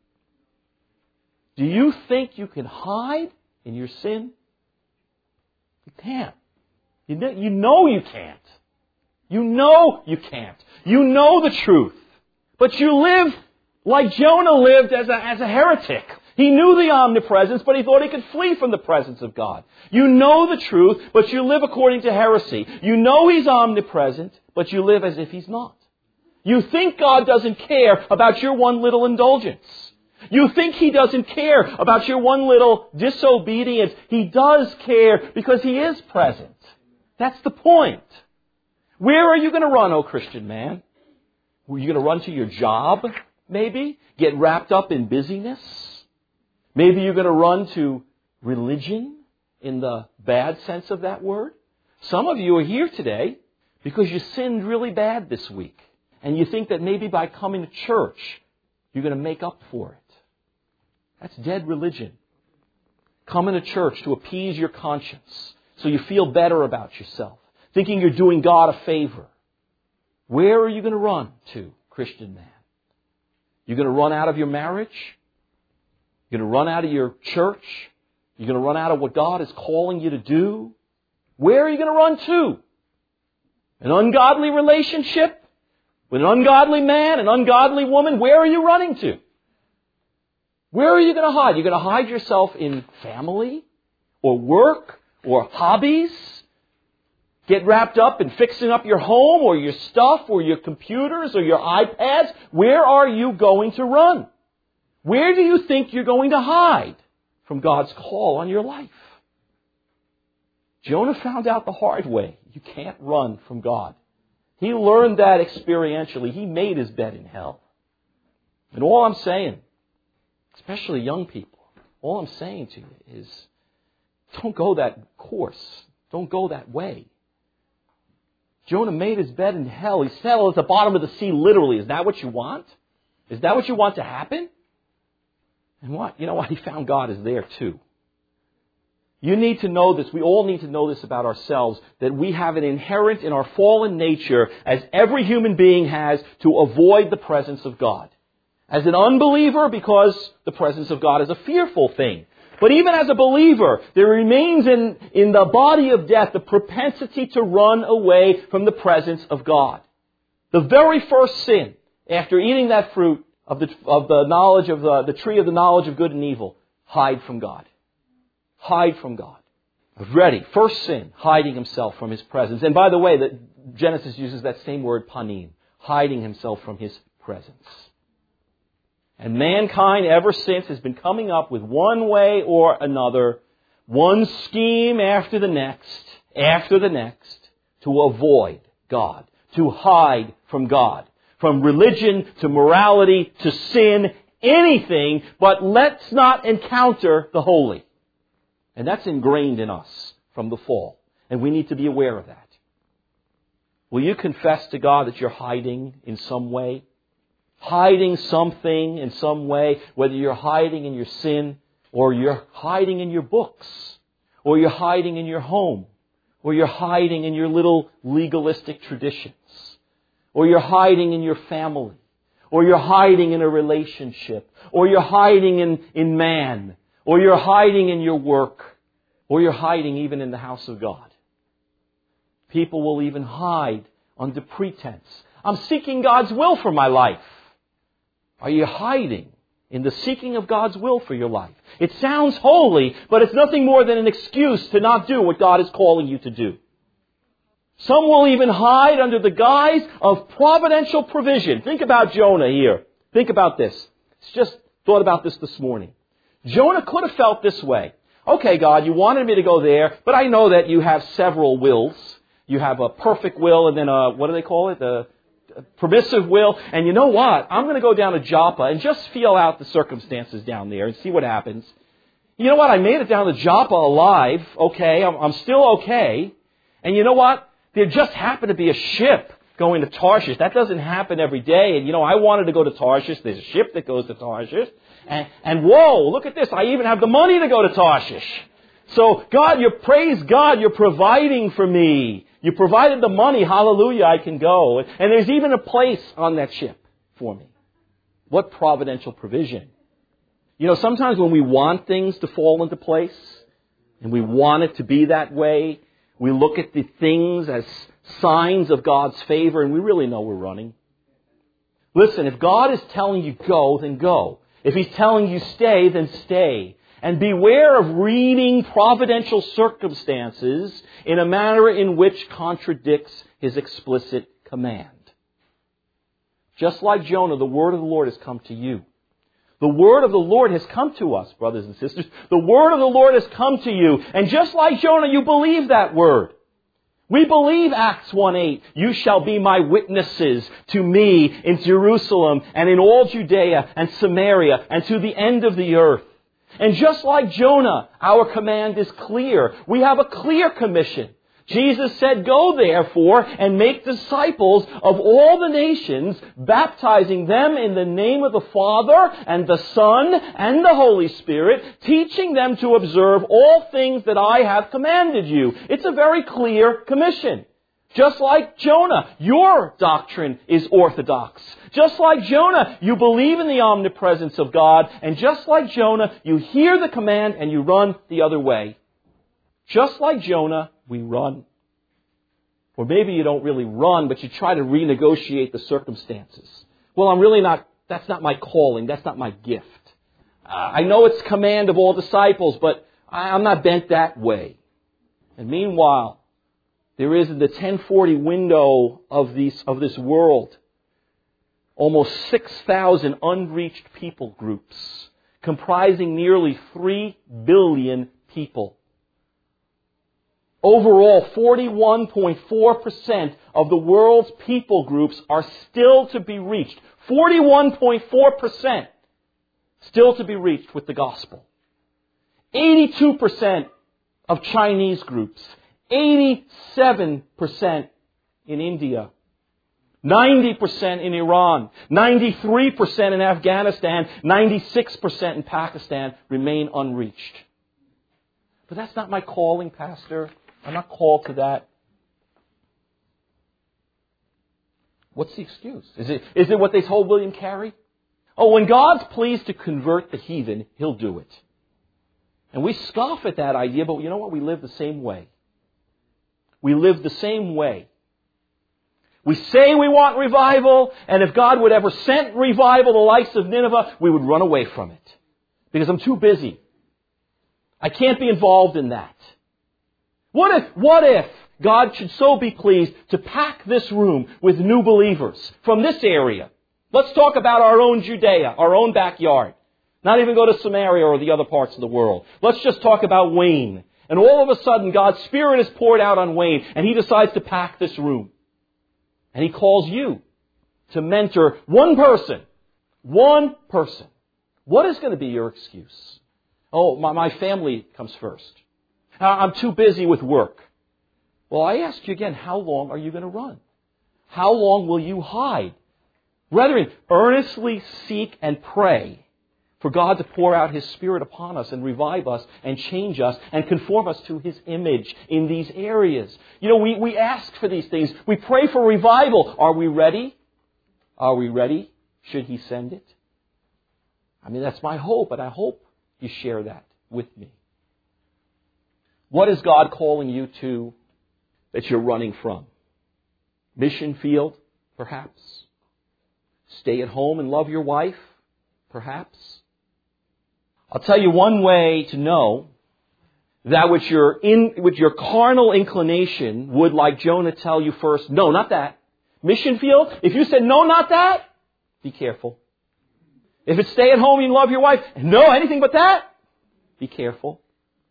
Do you think you can hide in your sin? You can't. You know you can't. You know you can't. You know the truth. But you live like Jonah lived as a heretic. He knew the omnipresence, but he thought he could flee from the presence of God. You know the truth, but you live according to heresy. You know He's omnipresent, but you live as if He's not. You think God doesn't care about your one little indulgence. You think He doesn't care about your one little disobedience. He does care because He is present. That's the point. Where are you going to run, oh Christian man? Are you going to run to your job, maybe? Get wrapped up in busyness? Maybe you're going to run to religion in the bad sense of that word. Some of you are here today because you sinned really bad this week. And you think that maybe by coming to church, you're going to make up for it. That's dead religion. Coming to church to appease your conscience so you feel better about yourself, thinking you're doing God a favor. Where are you going to run to, Christian man? You're going to run out of your marriage? You're going to run out of your church? You're going to run out of what God is calling you to do? Where are you going to run to? An ungodly relationship? With an ungodly man, an ungodly woman? Where are you running to? Where are you going to hide? You're going to hide yourself in family? Or work? Or hobbies? Get wrapped up in fixing up your home? Or your stuff? Or your computers? Or your iPads? Where are you going to run? Where do you think you're going to hide from God's call on your life? Jonah found out the hard way. You can't run from God. He learned that experientially. He made his bed in hell. And all I'm saying, especially young people, all I'm saying to you is, don't go that course. Don't go that way. Jonah made his bed in hell. He settled at the bottom of the sea literally. Is that what you want? Is that what you want to happen? And what? You know what? He found God is there too. You need to know this. We all need to know this about ourselves, that we have an inherent in our fallen nature, as every human being has, to avoid the presence of God. As an unbeliever, because the presence of God is a fearful thing. But even as a believer, there remains in the body of death the propensity to run away from the presence of God. The very first sin, after eating that fruit of the knowledge of the tree of the knowledge of good and evil, hide from God. Hide from God. Ready. First sin, hiding himself from His presence. And by the way, Genesis uses that same word, panim, hiding himself from His presence. And mankind ever since has been coming up with one way or another, one scheme after the next, to avoid God, to hide from God. From religion to morality to sin, anything, but let's not encounter the holy. And that's ingrained in us from the fall. And we need to be aware of that. Will you confess to God that you're hiding in some way? Hiding something in some way, whether you're hiding in your sin, or you're hiding in your books, or you're hiding in your home, or you're hiding in your little legalistic traditions, or you're hiding in your family, or you're hiding in a relationship, or you're hiding in man, or you're hiding in your work, or you're hiding even in the house of God. People will even hide under pretense. I'm seeking God's will for my life. Are you hiding in the seeking of God's will for your life? It sounds holy, but it's nothing more than an excuse to not do what God is calling you to do. Some will even hide under the guise of providential provision. Think about Jonah here. Think about this. Just thought about this morning. Jonah could have felt this way. Okay, God, you wanted me to go there, but I know that you have several wills. You have a perfect will and then what do they call it? A permissive will. And you know what? I'm going to go down to Joppa and just feel out the circumstances down there and see what happens. You know what? I made it down to Joppa alive. Okay, I'm still okay. And you know what? There just happened to be a ship going to Tarshish. That doesn't happen every day. And I wanted to go to Tarshish. There's a ship that goes to Tarshish. And whoa, look at this. I even have the money to go to Tarshish. So God, praise God, you're providing for me. You provided the money. Hallelujah, I can go. And there's even a place on that ship for me. What providential provision. You know, sometimes when we want things to fall into place, and we want it to be that way, we look at the things as signs of God's favor, and we really know we're running. Listen, if God is telling you go, then go. If He's telling you stay, then stay. And beware of reading providential circumstances in a manner in which contradicts His explicit command. Just like Jonah, the word of the Lord has come to you. The word of the Lord has come to us, brothers and sisters. The word of the Lord has come to you. And just like Jonah, you believe that word. We believe Acts 1:8. You shall be my witnesses to me in Jerusalem and in all Judea and Samaria and to the end of the earth. And just like Jonah, our command is clear. We have a clear commission. Jesus said, go therefore and make disciples of all the nations, baptizing them in the name of the Father and the Son and the Holy Spirit, teaching them to observe all things that I have commanded you. It's a very clear commission. Just like Jonah, your doctrine is orthodox. Just like Jonah, you believe in the omnipresence of God. And just like Jonah, you hear the command and you run the other way. Just like Jonah, we run. Or maybe you don't really run, but you try to renegotiate the circumstances. Well, that's not my calling, that's not my gift. I know it's command of all disciples, but I'm not bent that way. And meanwhile, there is in the 1040 window of this world, almost 6,000 unreached people groups, comprising nearly 3 billion people. Overall, 41.4% of the world's people groups are still to be reached. 41.4% still to be reached with the gospel. 82% of Chinese groups. 87% in India. 90% in Iran. 93% in Afghanistan. 96% in Pakistan remain unreached. But that's not my calling, Pastor. I'm not called to that. What's the excuse? Is it what they told William Carey? Oh, when God's pleased to convert the heathen, He'll do it. And we scoff at that idea, but you know what? We live the same way. We live the same way. We say we want revival, and if God would ever send revival, the likes of Nineveh, we would run away from it. Because I'm too busy. I can't be involved in that. What if God should so be pleased to pack this room with new believers from this area? Let's talk about our own Judea, our own backyard. Not even go to Samaria or the other parts of the world. Let's just talk about Wayne. And all of a sudden, God's Spirit is poured out on Wayne, and He decides to pack this room. And He calls you to mentor one person. One person. What is going to be your excuse? Oh, my family comes first. I'm too busy with work. Well, I ask you again, how long are you going to run? How long will you hide? Brethren, earnestly seek and pray for God to pour out His Spirit upon us and revive us and change us and conform us to His image in these areas. You know, we ask for these things. We pray for revival. Are we ready? Are we ready? Should He send it? I mean, that's my hope, and I hope you share that with me. What is God calling you to that you're running from? Mission field, perhaps. Stay at home and love your wife, perhaps. I'll tell you one way to know that which your carnal inclination would, like Jonah, tell you first, no, not that. Mission field, if you said, no, not that, be careful. If it's stay at home and love your wife, no, anything but that, be careful.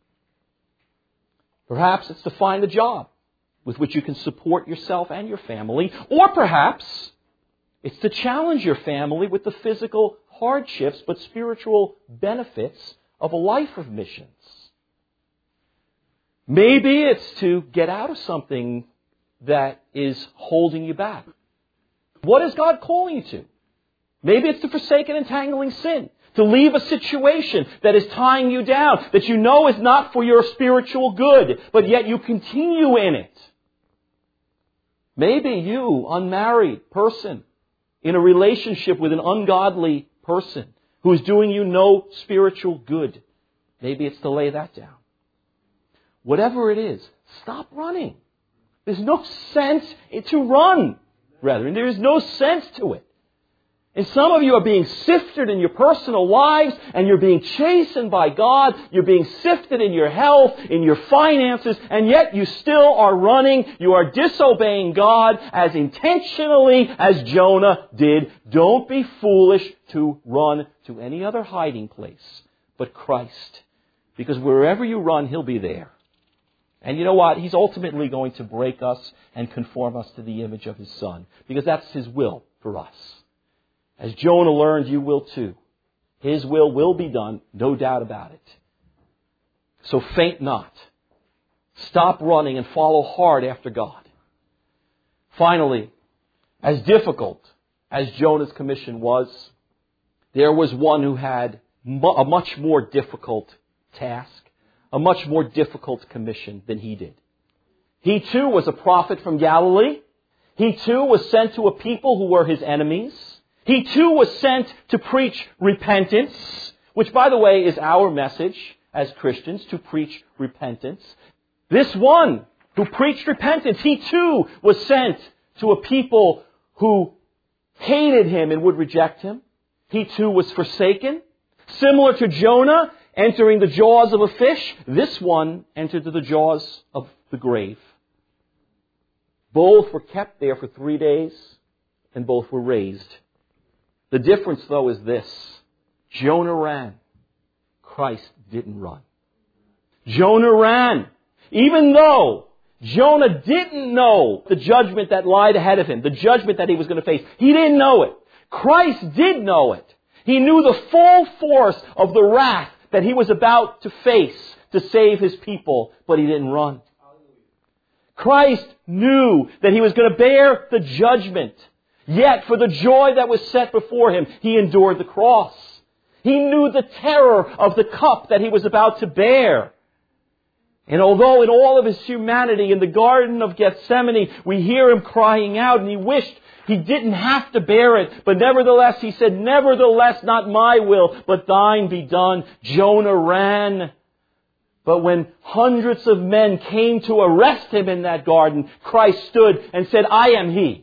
Perhaps it's to find a job with which you can support yourself and your family. Or perhaps it's to challenge your family with the physical hardships but spiritual benefits of a life of missions. Maybe it's to get out of something that is holding you back. What is God calling you to? Maybe it's to forsake an entangling sin. To leave a situation that is tying you down, that you know is not for your spiritual good, but yet you continue in it. Maybe you, unmarried person, in a relationship with an ungodly person, who's doing you no spiritual good. Maybe it's to lay that down. Whatever it is, stop running. There's no sense to run, brethren. There is no sense to it. And some of you are being sifted in your personal lives, and you're being chastened by God. You're being sifted in your health, in your finances, and yet you still are running. You are disobeying God as intentionally as Jonah did. Don't be foolish to run to any other hiding place but Christ. Because wherever you run, He'll be there. And you know what? He's ultimately going to break us and conform us to the image of His Son. Because that's His will for us. As Jonah learned, you will too. His will be done, no doubt about it. So faint not. Stop running and follow hard after God. Finally, as difficult as Jonah's commission was, there was one who had a much more difficult task, a much more difficult commission than he did. He too was a prophet from Galilee. He too was sent to a people who were his enemies. He too was sent to preach repentance, which, by the way, is our message as Christians, to preach repentance. This one who preached repentance, he too was sent to a people who hated him and would reject him. He too was forsaken. Similar to Jonah entering the jaws of a fish, this one entered the jaws of the grave. Both were kept there for 3 days, and both were raised. The difference, though, is this. Jonah ran. Christ didn't run. Jonah ran. Even though Jonah didn't know the judgment that lied ahead of him, the judgment that he was going to face. He didn't know it. Christ did know it. He knew the full force of the wrath that he was about to face to save his people, but he didn't run. Christ knew that he was going to bear the judgment. Yet, for the joy that was set before him, he endured the cross. He knew the terror of the cup that he was about to bear. And although in all of his humanity, in the Garden of Gethsemane, we hear him crying out, and he wished he didn't have to bear it. But nevertheless, he said, "Nevertheless, not my will, but thine be done." Jonah ran. But when hundreds of men came to arrest him in that garden, Christ stood and said, "I am he."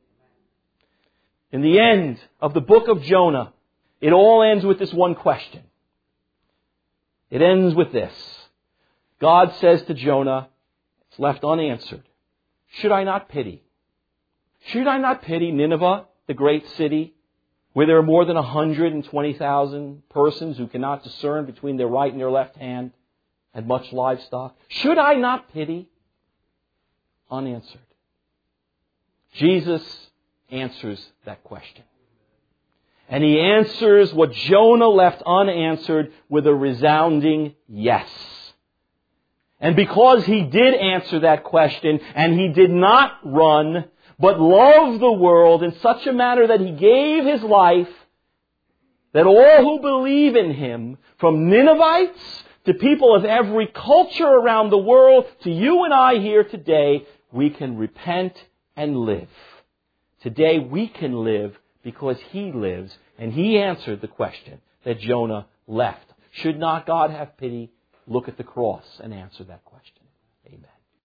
In the end of the book of Jonah, it all ends with this one question. It ends with this. God says to Jonah, it's left unanswered, "Should I not pity? Should I not pity Nineveh, the great city, where there are more than 120,000 persons who cannot discern between their right and their left hand, and much livestock? Should I not pity?" Unanswered. Jesus answers that question. And He answers what Jonah left unanswered with a resounding yes. And because He did answer that question, and He did not run, but loved the world in such a manner that He gave His life, that all who believe in Him, from Ninevites to people of every culture around the world, to you and I here today, we can repent and live. Today we can live because He lives, and He answered the question that Jonah left. Should not God have pity? Look at the cross and answer that question.